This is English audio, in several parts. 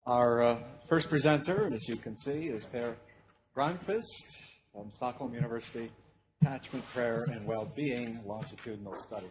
Our first presenter, as you can see, is Per Granqvist from Stockholm University, Attachment, Prayer, and Well-Being Longitudinal Study.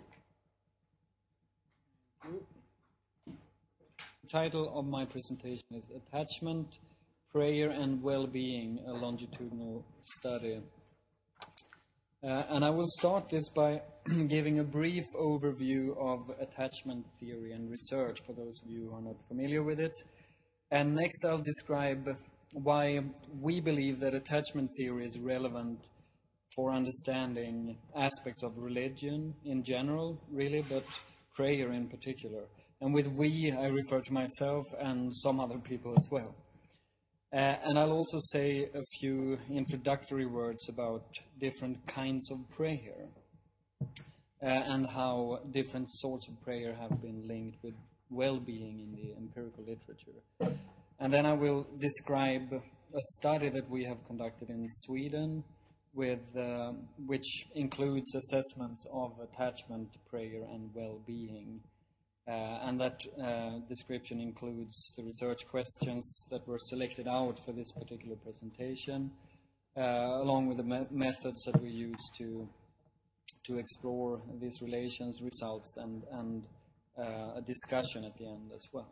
The title of my presentation is Attachment, Prayer, and Well-Being, a Longitudinal Study. And I will start this by giving a brief overview of attachment theory and research for those of you who are not familiar with it. And next I'll describe why we believe that attachment theory is relevant for understanding aspects of religion in general, really, but prayer in particular. And with we, I refer to myself and some other people as well. And I'll also say a few introductory words about different kinds of prayer and how different sorts of prayer have been linked with well-being in the empirical literature. And then I will describe a study that we have conducted in Sweden with which includes assessments of attachment, prayer, and well-being. And that description includes the research questions that were selected out for this particular presentation, along with the methods that we use to explore these relations, results, and a discussion at the end as well.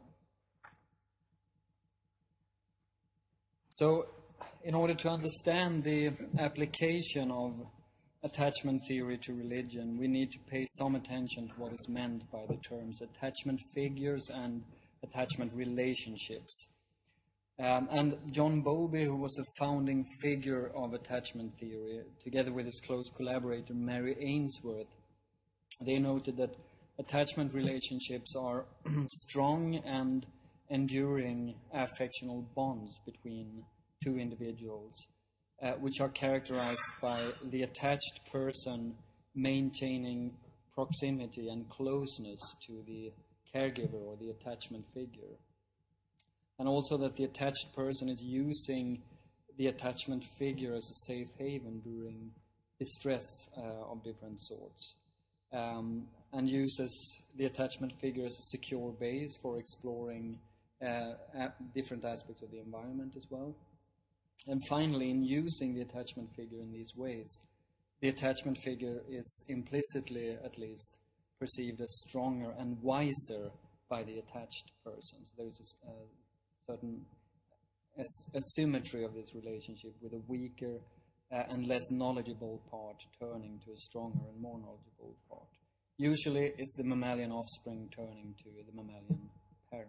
So, in order to understand the application of attachment theory to religion, we need to pay some attention to what is meant by the terms attachment figures and attachment relationships. And John Bowlby, who was the founding figure of attachment theory, together with his close collaborator Mary Ainsworth, they noted that attachment relationships are strong and enduring affectional bonds between two individuals, which are characterized by the attached person maintaining proximity and closeness to the caregiver or the attachment figure. And also that the attached person is using the attachment figure as a safe haven during distress of different sorts. And uses the attachment figure as a secure base for exploring different aspects of the environment as well. And finally, in using the attachment figure in these ways, the attachment figure is implicitly, at least, perceived as stronger and wiser by the attached person. So there's a certain asymmetry of this relationship, with a weaker and less knowledgeable part turning to a stronger and more knowledgeable part. Usually, it's the mammalian offspring turning to the mammalian parent.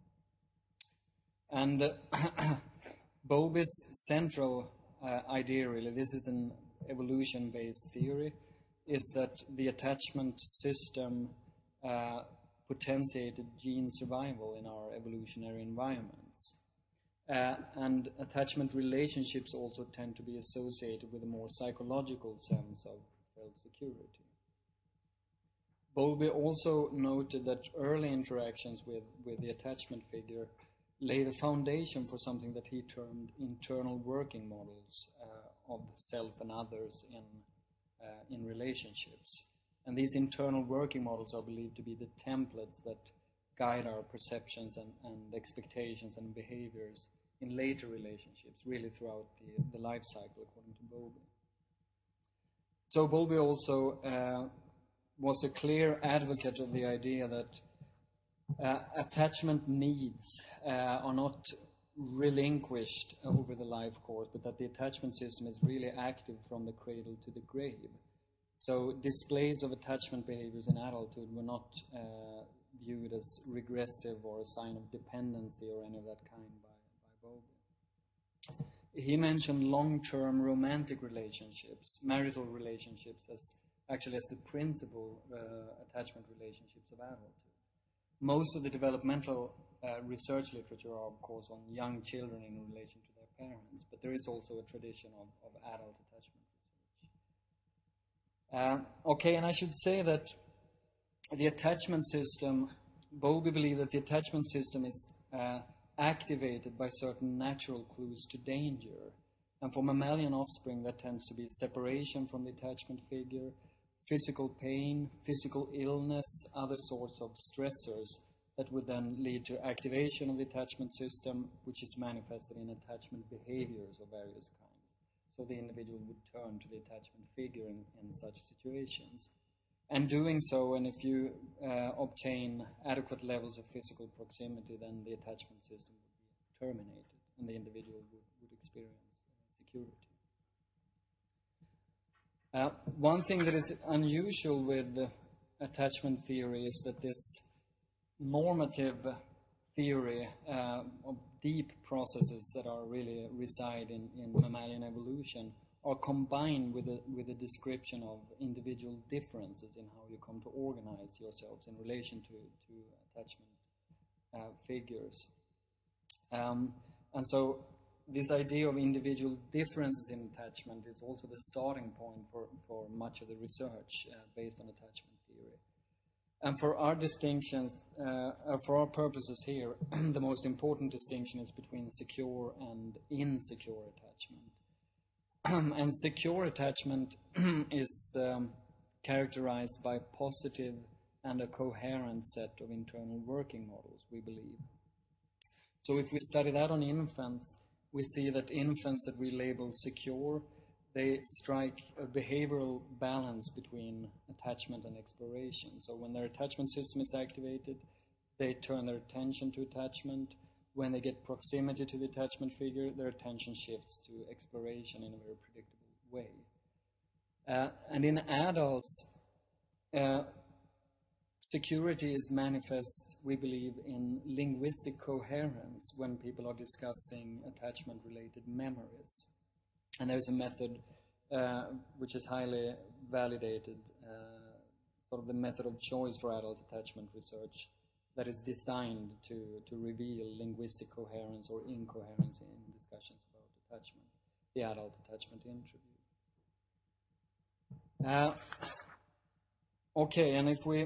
And Bowlby's central idea, really, this is an evolution-based theory, is that the attachment system potentiated gene survival in our evolutionary environments. And attachment relationships also tend to be associated with a more psychological sense of self-security. Bowlby also noted that early interactions with the attachment figure lay the foundation for something that he termed internal working models of self and others in relationships. And these internal working models are believed to be the templates that guide our perceptions and expectations and behaviors in later relationships, really throughout the life cycle, according to Bowlby. So Bowlby also was a clear advocate of the idea that attachment needs are not relinquished over the life course, but that the attachment system is really active from the cradle to the grave. So displays of attachment behaviors in adulthood were not viewed as regressive or a sign of dependency or any of that kind by Bowlby. He mentioned long-term romantic relationships, marital relationships, as the principal attachment relationships of adulthood. Most of the developmental research literature are, of course, on young children in relation to their parents, but there is also a tradition of adult attachment research. And I should say that the attachment system, Bowlby believed that the attachment system is activated by certain natural clues to danger. And for mammalian offspring, that tends to be separation from the attachment figure, physical pain, physical illness, other sorts of stressors that would then lead to activation of the attachment system, which is manifested in attachment behaviors of various kinds. So the individual would turn to the attachment figure in such situations. And doing so, and if you obtain adequate levels of physical proximity, then the attachment system would be terminated and the individual would experience security. One thing that is unusual with attachment theory is that this normative theory of deep processes that are really reside in mammalian evolution are combined with a description of individual differences in how you come to organize yourselves in relation to attachment figures. And so this idea of individual differences in attachment is also the starting point for much of the research based on attachment theory. And for our distinctions, for our purposes here, the most important distinction is between secure and insecure attachment. And secure attachment is characterized by positive and a coherent set of internal working models, we believe. So if we study that on infants, we see that infants that we label secure, they strike a behavioral balance between attachment and exploration. So when their attachment system is activated, they turn their attention to attachment. When they get proximity to the attachment figure, their attention shifts to exploration in a very predictable way. And in adults, security is manifest, we believe, in linguistic coherence when people are discussing attachment-related memories. And there's a method which is highly validated, sort of the method of choice for adult attachment research, that is designed to reveal linguistic coherence or incoherence in discussions about attachment, the adult attachment interview. Okay, and if we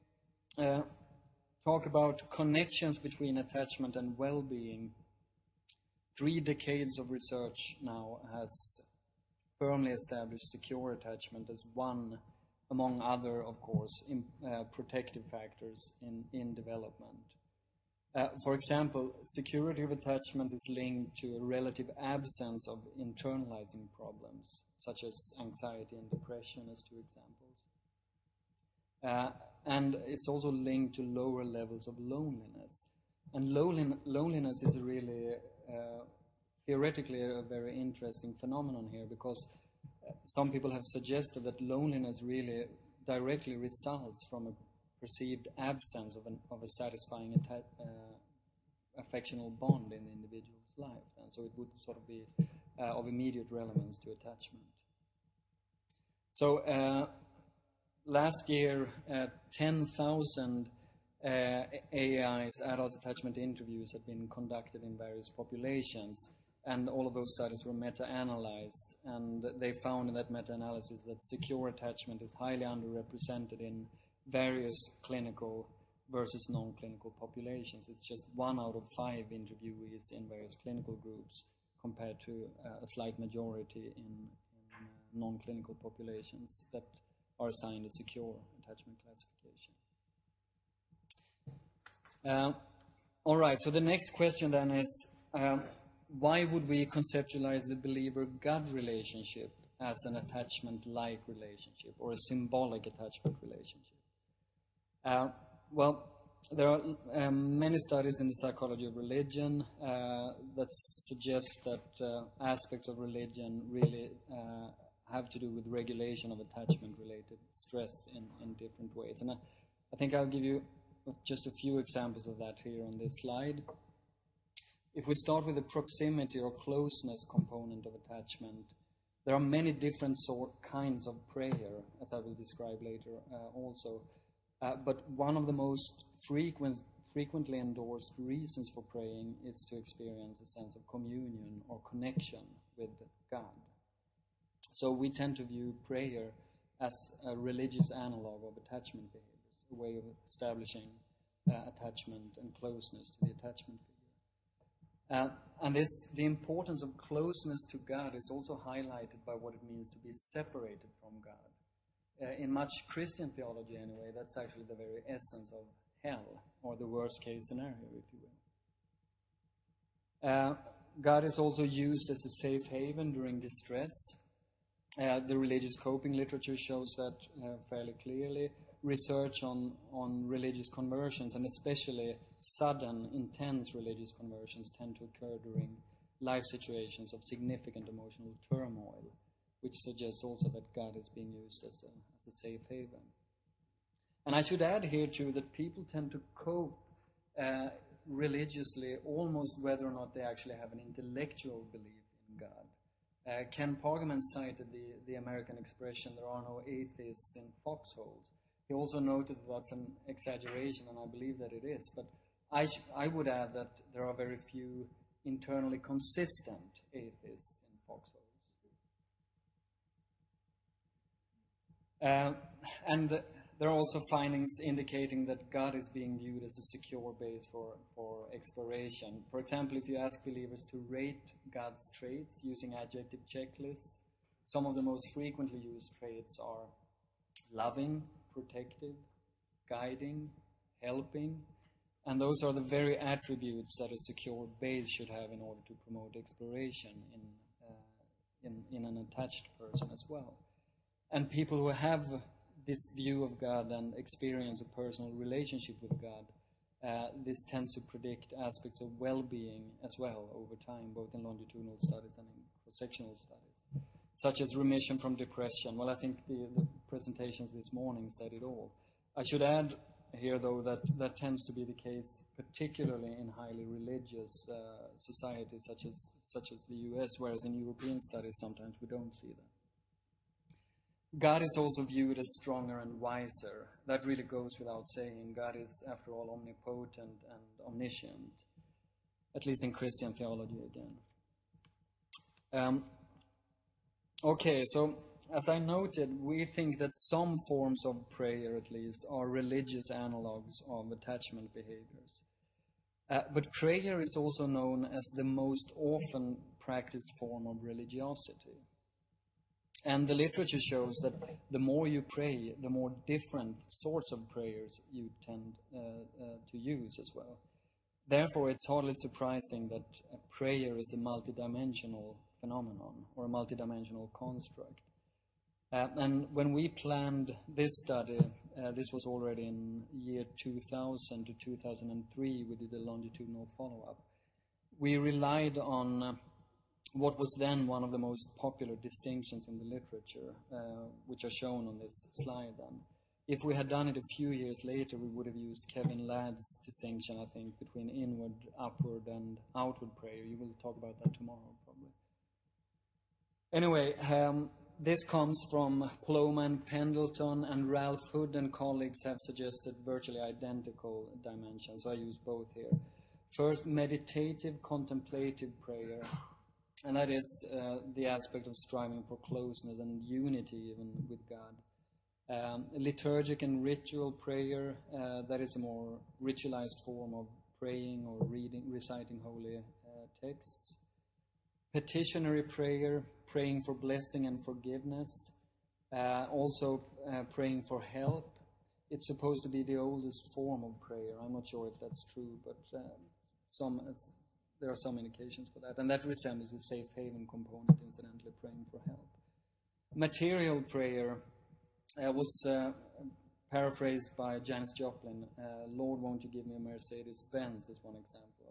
talk about connections between attachment and well-being, 3 decades of research now has firmly established secure attachment as one, among other, of course, protective factors in development. For example, security of attachment is linked to a relative absence of internalizing problems, such as anxiety and depression as 2 examples. And it's also linked to lower levels of loneliness. And loneliness is really theoretically a very interesting phenomenon here, because some people have suggested that loneliness really directly results from a perceived absence of a satisfying affectional bond in the individual's life, and so it would sort of be of immediate relevance to attachment. So last year, 10,000 AI's adult attachment interviews had been conducted in various populations, and all of those studies were meta-analyzed, and they found in that meta-analysis that secure attachment is highly underrepresented in various clinical versus non-clinical populations. It's just 1 out of 5 interviewees in various clinical groups compared to a slight majority in non-clinical populations that are assigned a secure attachment classification. All right, so the next question then is, why would we conceptualize the believer-God relationship as an attachment-like relationship or a symbolic attachment relationship? Well, there are many studies in the psychology of religion that suggest that aspects of religion really have to do with regulation of attachment-related stress in different ways. And I think I'll give you just a few examples of that here on this slide. If we start with the proximity or closeness component of attachment, there are many different kinds of prayer, as I will describe later also. But one of the most frequently endorsed reasons for praying is to experience a sense of communion or connection with God. So we tend to view prayer as a religious analog of attachment behaviors, a way of establishing attachment and closeness to the attachment figure. And the importance of closeness to God is also highlighted by what it means to be separated from God. In much Christian theology anyway, that's actually the very essence of hell, or the worst case scenario, if you will. God is also used as a safe haven during distress. The religious coping literature shows that fairly clearly. Research on religious conversions, and especially sudden, intense religious conversions, tend to occur during life situations of significant emotional turmoil, which suggests also that God is being used as a safe haven. And I should add here too that people tend to cope religiously almost whether or not they actually have an intellectual belief in God. Ken Pargaman cited the American expression, "There are no atheists in foxholes." He also noted that that's an exaggeration, and I believe that it is. But I would add that there are very few internally consistent atheists in foxholes. And there are also findings indicating that God is being viewed as a secure base for exploration. For example, if you ask believers to rate God's traits using adjective checklists, some of the most frequently used traits are loving, protective, guiding, helping, and those are the very attributes that a secure base should have in order to promote exploration in an attached person as well. And people who have this view of God and experience a personal relationship with God, this tends to predict aspects of well-being as well over time, both in longitudinal studies and in cross-sectional studies, such as remission from depression. Well, I think the presentations this morning said it all. I should add here, though, that tends to be the case, particularly in highly religious societies such as the US, whereas in European studies sometimes we don't see that. God is also viewed as stronger and wiser. That really goes without saying. God is, after all, omnipotent and omniscient, at least in Christian theology again. Okay, so as I noted, we think that some forms of prayer, at least, are religious analogues of attachment behaviors. But prayer is also known as the most often practiced form of religiosity. And the literature shows that the more you pray, the more different sorts of prayers you tend to use as well. Therefore, it's hardly surprising that prayer is a multidimensional phenomenon or a multidimensional construct. And when we planned this study, this was already in year 2000 to 2003, we did a longitudinal follow-up. We relied on what was then one of the most popular distinctions in the literature, which are shown on this slide then. If we had done it a few years later, we would have used Kevin Ladd's distinction, I think, between inward, upward, and outward prayer. You will talk about that tomorrow, probably. Anyway, this comes from Plowman, Pendleton, and Ralph Hood and colleagues have suggested virtually identical dimensions, so I use both here. First, meditative, contemplative prayer. And that is the aspect of striving for closeness and unity even with God. Liturgic and ritual prayer, that is a more ritualized form of praying or reciting holy texts. Petitionary prayer, praying for blessing and forgiveness. Also praying for help. It's supposed to be the oldest form of prayer. I'm not sure if that's true, but there are some indications for that. And that resembles the safe haven component, incidentally, praying for help. Material prayer was paraphrased by Janis Joplin. Lord, won't you give me a Mercedes-Benz is one example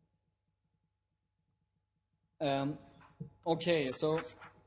of that. Okay, so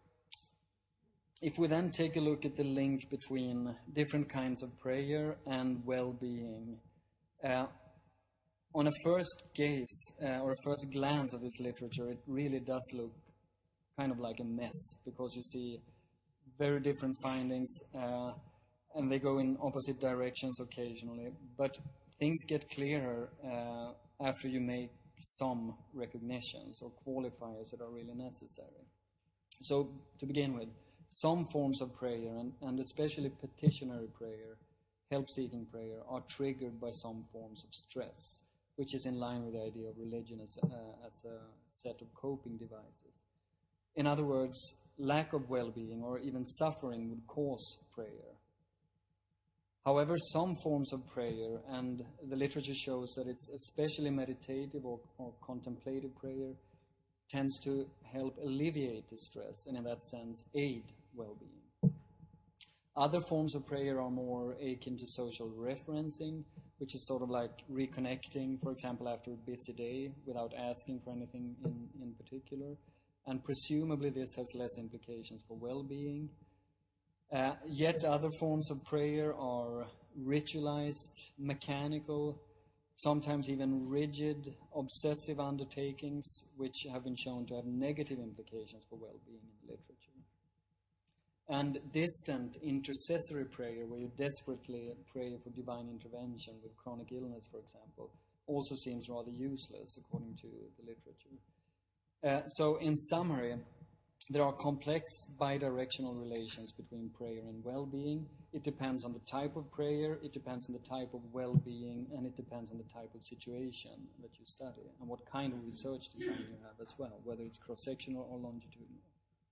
if we then take a look at the link between different kinds of prayer and well-being, on a first gaze or a first glance of this literature, it really does look kind of like a mess because you see very different findings and they go in opposite directions occasionally. But things get clearer after you make some recognitions or qualifiers that are really necessary. So to begin with, some forms of prayer and especially petitionary prayer, help-seeking prayer, are triggered by some forms of stress, which is in line with the idea of religion as a set of coping devices. In other words, lack of well-being or even suffering would cause prayer. However, some forms of prayer, and the literature shows that it's especially meditative or contemplative prayer, tends to help alleviate distress and in that sense aid well-being. Other forms of prayer are more akin to social referencing, which is sort of like reconnecting, for example, after a busy day without asking for anything in particular. And presumably this has less implications for well-being. Yet other forms of prayer are ritualized, mechanical, sometimes even rigid, obsessive undertakings, which have been shown to have negative implications for well-being in the literature. And distant intercessory prayer, where you desperately pray for divine intervention with chronic illness, for example, also seems rather useless according to the literature. So in summary, there are complex bidirectional relations between prayer and well-being. It depends on the type of prayer, it depends on the type of well-being, and it depends on the type of situation that you study and what kind of research design you have as well, whether it's cross-sectional or longitudinal.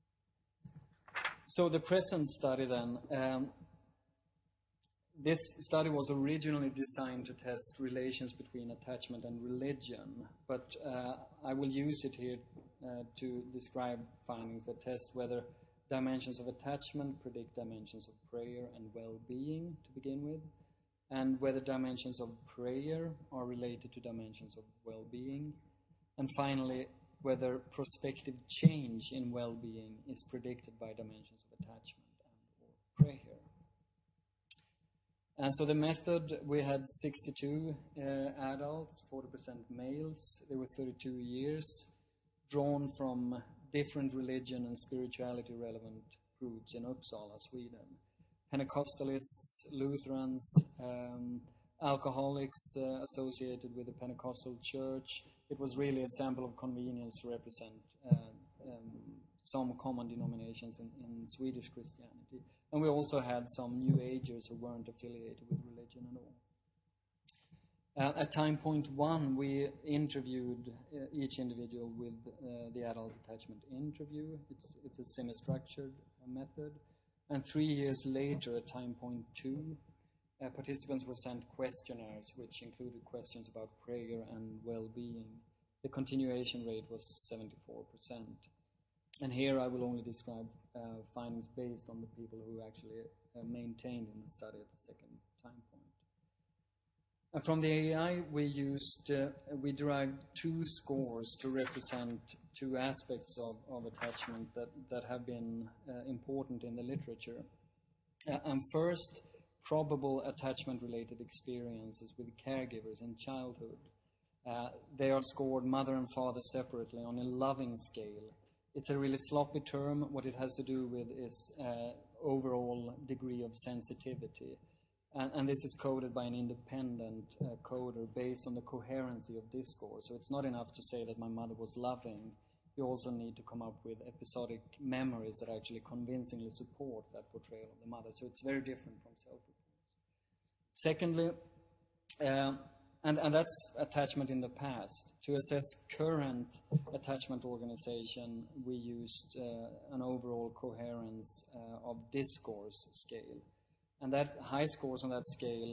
So the present study then, this study was originally designed to test relations between attachment and religion, but I will use it here to describe findings that test whether dimensions of attachment predict dimensions of prayer and well-being to begin with, and whether dimensions of prayer are related to dimensions of well-being, and finally, whether prospective change in well-being is predicted by dimensions of attachment and or prayer. And so the method, we had 62 adults, 40% males. They were 32 years, drawn from different religion and spirituality relevant groups in Uppsala, Sweden. Pentecostalists, Lutherans, alcoholics associated with the Pentecostal church. It was really a sample of convenience to represent some common denominations in Swedish Christianity. And we also had some New Agers who weren't affiliated with religion at all. At time point 1, we interviewed each individual with the adult attachment interview. It's a semi-structured method. And 3 years later, at time point 2, participants were sent questionnaires which included questions about prayer and well-being. The continuation rate was 74%. And here I will only describe findings based on the people who actually maintained in the study at the second time point. And from the AI, we derived 2 scores to represent 2 aspects of attachment that have been important in the literature. And first, probable attachment-related experiences with caregivers in childhood. They are scored mother and father separately on a loving scale. It's a really sloppy term. What it has to do with is overall degree of sensitivity. And this is coded by an independent coder based on the coherency of discourse. So it's not enough to say that my mother was loving. You also need to come up with episodic memories that actually convincingly support that portrayal of the mother. So it's very different from self-reports. Secondly, and that's attachment in the past. To assess current attachment organization, we used an overall coherence of discourse scale. And that high scores on that scale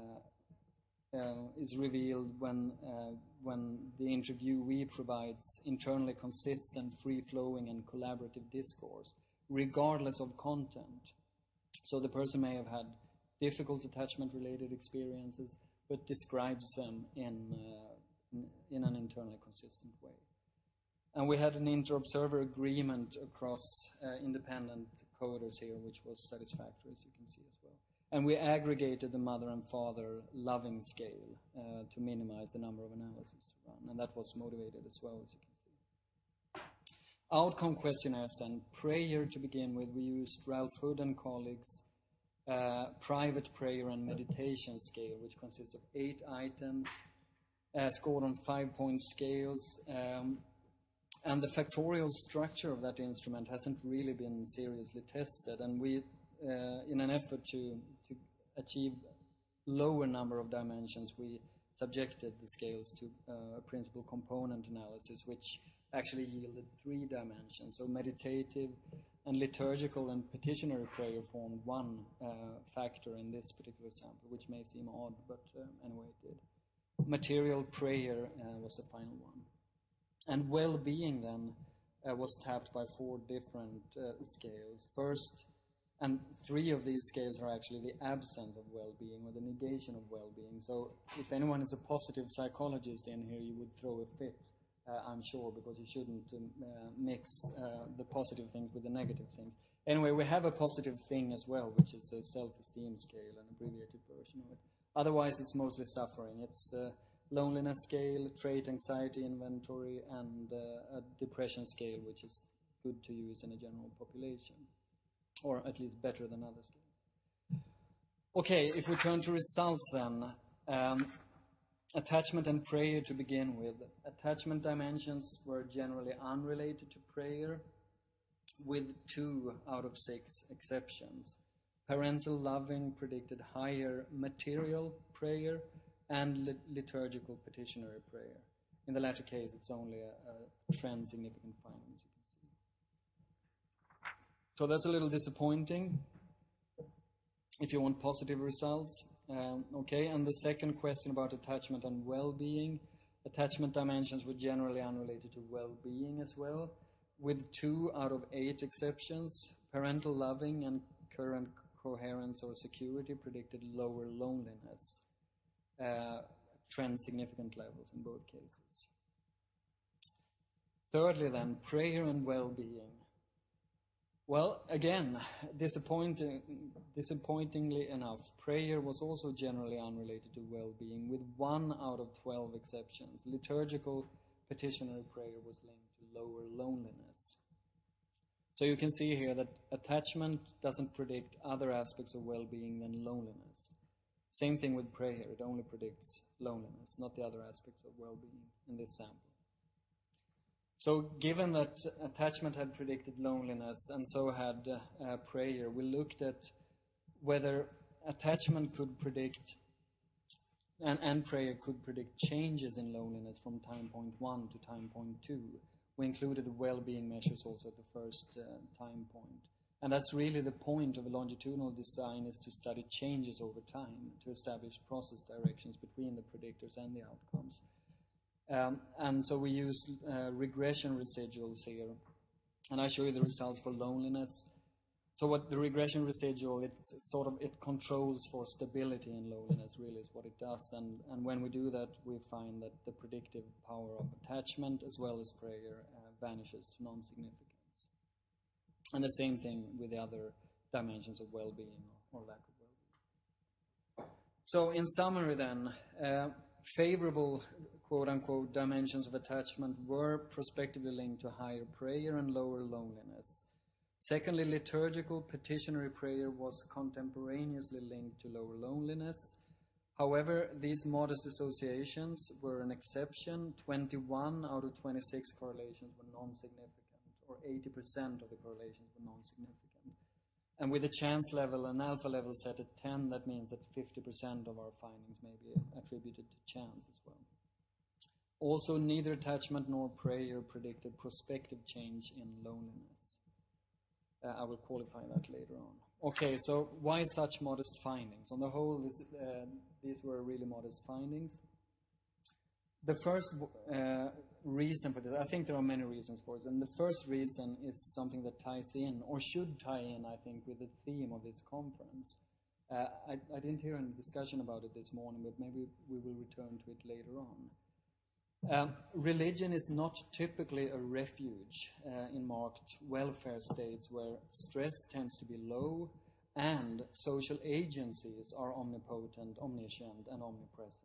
is revealed when the interviewee provides internally consistent, free-flowing and collaborative discourse, regardless of content. So the person may have had difficult attachment-related experiences, but describes them in an internally consistent way. And we had an inter-observer agreement across independent coders here, which was satisfactory, as you can see as well. And we aggregated the mother and father loving scale to minimize the number of analyses to run, and that was motivated as well, as you can see. Outcome questionnaires then. Prayer to begin with, we used Ralph Hood and colleagues' private prayer and meditation scale, which consists of 8 items, scored on 5-point scales. And the factorial structure of that instrument hasn't really been seriously tested. And we, in an effort to achieve lower number of dimensions, we subjected the scales to a principal component analysis, which actually yielded 3 dimensions. So meditative and liturgical and petitionary prayer formed one factor in this particular sample, which may seem odd, but anyway it did. Material prayer was the final one. And well-being then was tapped by 4 different scales. First, and 3 of these scales are actually the absence of well-being or the negation of well-being. So if anyone is a positive psychologist in here, you would throw a fit, I'm sure, because you shouldn't mix the positive things with the negative things. Anyway, we have a positive thing as well, which is a self-esteem scale, an abbreviated version of it. Otherwise, it's mostly suffering. It's loneliness scale, trait anxiety inventory, and a depression scale, which is good to use in a general population, or at least better than other scales. Okay, if we turn to results then, attachment and prayer to begin with. Attachment dimensions were generally unrelated to prayer, with 2 out of 6 exceptions. Parental loving predicted higher material prayer and liturgical petitionary prayer. In the latter case, it's only a trend significant finding, as you can see. So that's a little disappointing if you want positive results. Okay, and the second question about attachment and well-being. Attachment dimensions were generally unrelated to well-being as well, with 2 out of 8 exceptions. Parental loving and current coherence or security predicted lower loneliness. Trend significant levels in both cases. Thirdly then, prayer and well-being. Well, again, disappointingly enough, prayer was also generally unrelated to well-being, with 1 out of 12 exceptions. Liturgical petitionary prayer was linked to lower loneliness. So you can see here that attachment doesn't predict other aspects of well-being than loneliness. Same thing with prayer, it only predicts loneliness, not the other aspects of well-being in this sample. So given that attachment had predicted loneliness and so had prayer, we looked at whether attachment could predict and prayer could predict changes in loneliness from time point 1 to time point 2. We included the well-being measures also at the first time point. And that's really the point of a longitudinal design, is to study changes over time, to establish process directions between the predictors and the outcomes. And so we use regression residuals here. And I show you the results for loneliness. So what the regression residual, it controls for stability in loneliness, really is what it does. And when we do that, we find that the predictive power of attachment as well as prayer vanishes to non-significance. And the same thing with the other dimensions of well-being or lack of well-being. So in summary then, favorable quote-unquote dimensions of attachment were prospectively linked to higher prayer and lower loneliness. Secondly, liturgical petitionary prayer was contemporaneously linked to lower loneliness. However, these modest associations were an exception. 21 out of 26 correlations were non-significant, or 80% of the correlations were non-significant. And with a chance level, an alpha level set at 10, that means that 50% of our findings may be attributed to chance as well. Also, neither attachment nor prayer predicted prospective change in loneliness. I will qualify that later on. Okay, so why such modest findings? On the whole, these were really modest findings. The first reason for this, I think there are many reasons for it, and the first reason is something that ties in, or should tie in, I think, with the theme of this conference. I didn't hear any discussion about it this morning, but maybe we will return to it later on. Religion is not typically a refuge in marked welfare states where stress tends to be low and social agencies are omnipotent, omniscient, and omnipresent.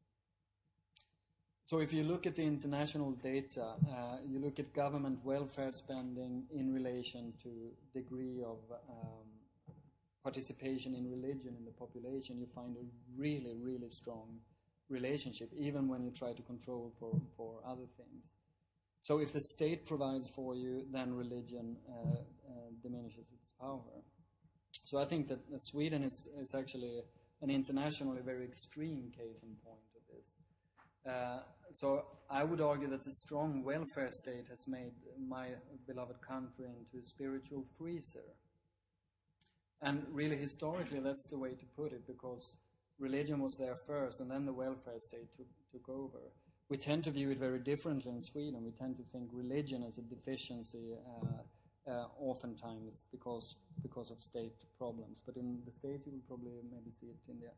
So if you look at the international data, you look at government welfare spending in relation to degree of participation in religion in the population, you find a really, really strong relationship, even when you try to control for other things. So if the state provides for you, then religion diminishes its power. So I think that Sweden is actually an internationally very extreme case in point of this. So I would argue that the strong welfare state has made my beloved country into a spiritual freezer. And really, historically, that's the way to put it, because religion was there first, and then the welfare state took over. We tend to view it very differently in Sweden. We tend to think religion is a deficiency oftentimes because of state problems. But in the States, you will probably maybe see it in the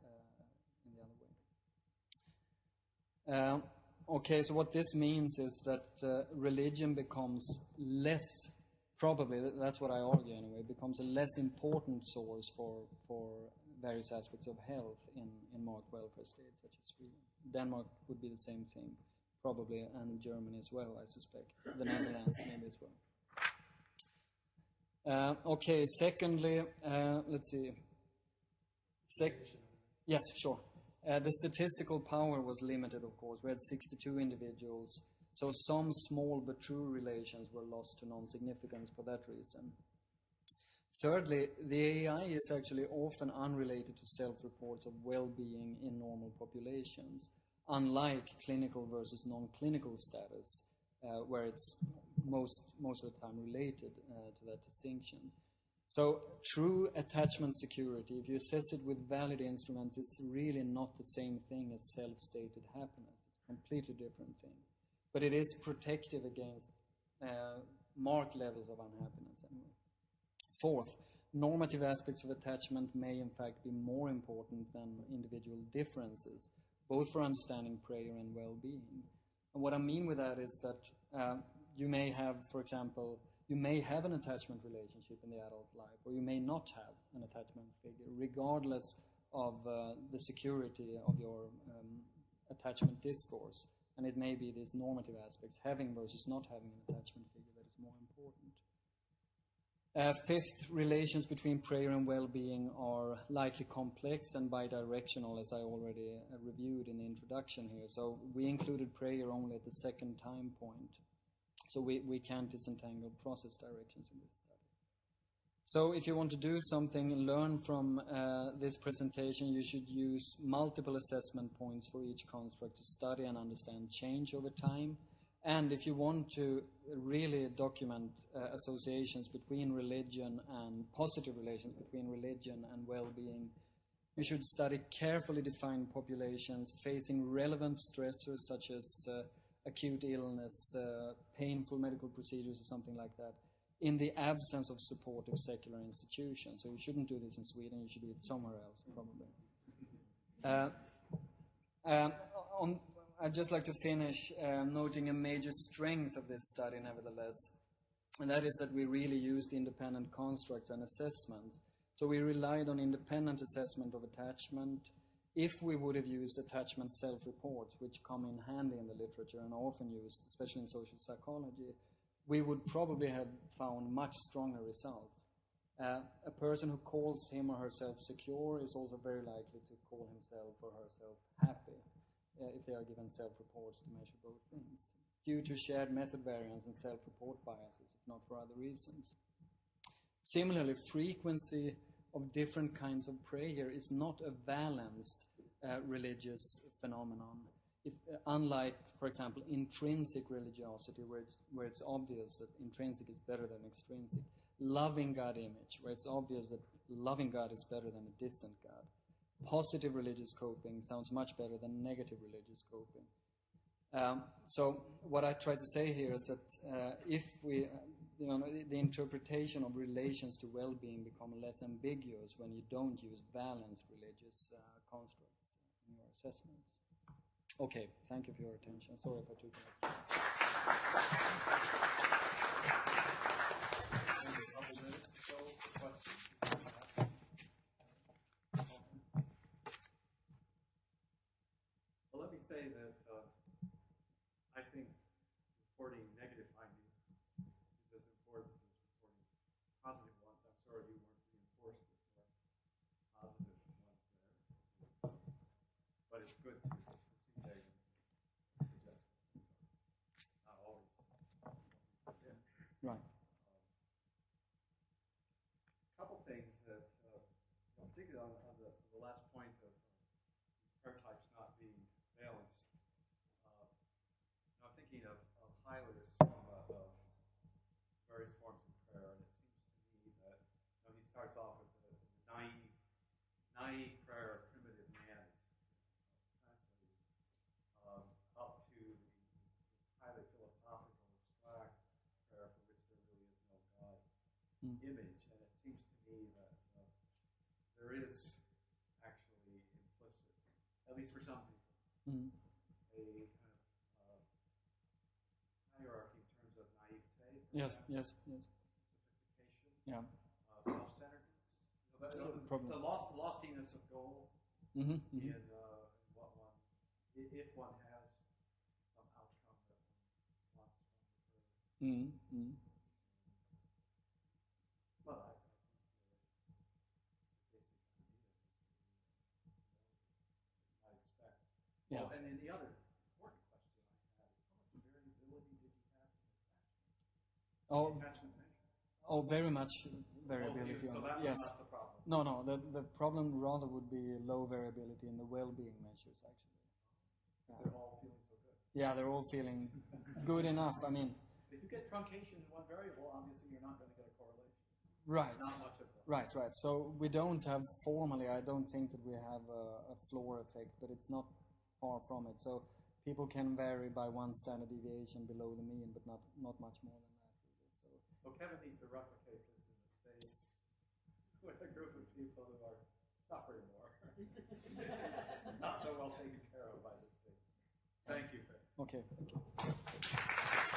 other way. Okay, so what this means is that religion becomes less, probably, that's what I argue anyway, becomes a less important source for various aspects of health in marked welfare states such as Sweden. Denmark would be the same thing, probably, and Germany as well, I suspect. The Netherlands maybe as well. Okay, secondly, let's see. Yes, sure. The statistical power was limited, of course. We had 62 individuals, so some small but true relations were lost to non-significance for that reason. Thirdly, the AI is actually often unrelated to self-reports of well-being in normal populations, unlike clinical versus non-clinical status, where it's most of the time related to that distinction. So true attachment security, if you assess it with valid instruments, it's really not the same thing as self-stated happiness. It's a completely different thing. But it is protective against marked levels of unhappiness anyway. Fourth, normative aspects of attachment may in fact be more important than individual differences, both for understanding prayer and well-being. And what I mean with that is that you may have, for example, you may have an attachment relationship in the adult life, or you may not have an attachment figure, regardless of the security of your attachment discourse. And it may be these normative aspects, having versus not having an attachment figure, that is more important. Fifth, relations between prayer and well-being are likely complex and bidirectional, as I already reviewed in the introduction here. So we included prayer only at the second time point. So we can't disentangle process directions in this study. So if you want to do something and learn from this presentation, you should use multiple assessment points for each construct to study and understand change over time. And if you want to really document associations between religion and positive relations between religion and well-being, you should study carefully defined populations facing relevant stressors such as acute illness, painful medical procedures or something like that, in the absence of supportive secular institutions. So you shouldn't do this in Sweden, you should do it somewhere else, probably. I'd just like to finish noting a major strength of this study, nevertheless, and that is that we really used independent constructs and assessments. So we relied on independent assessment of attachment. If we would have used attachment self-reports, which come in handy in the literature and are often used, especially in social psychology, we would probably have found much stronger results. A person who calls him or herself secure is also very likely to call himself or herself happy if they are given self-reports to measure both things, due to shared method variance and self-report biases, if not for other reasons. Similarly, frequency of different kinds of prayer is not a balanced religious phenomenon. Unlike, for example, intrinsic religiosity, where it's obvious that intrinsic is better than extrinsic. Loving God image, where it's obvious that loving God is better than a distant God. Positive religious coping sounds much better than negative religious coping. So what I try to say here is that if we, the interpretation of relations to well-being become less ambiguous when you don't use balanced religious constructs in your assessments. Okay, thank you for your attention. Sorry if I took that. Well, let me say that I think reporting negative findings is as important as reporting positive ones. I'm sorry you weren't reinforced with more positive ones there. But it's good to see data and suggest not always. Right. A couple things that, particularly on the last point of prayer types not being balanced, image, and it seems to me that there is actually implicit, at least for some people, a kind of hierarchy in terms of naivete, Yes, perhaps, yes, yes. sophistication, Yeah. Self-centeredness, Probably. the loftiness of goal Mm-hmm. in what one, if one has some outcome that one wants from the career. Mm-hmm. But I think the basic idea is that you might expect. Yeah. Oh, and then the other important question I had is how much variability did you have in attachment? Attachment measure. Oh, very much variability. So that was not the problem. No. The problem rather would be low variability in the well-being measures, actually. They're all feeling so good. Yeah, they're all feeling good enough. I mean, if you get truncation in one variable, obviously you're not going to get a correlation. Right. Not much of that. Right. So we don't have formally, I don't think that we have a floor effect, but it's not far from it. So people can vary by 1 standard deviation below the mean, but not much more than that, really. So Kevin needs to replicate this in the States with a group of people who are suffering more, not so well taken care of by the state. Thank you. Okay. Thank you.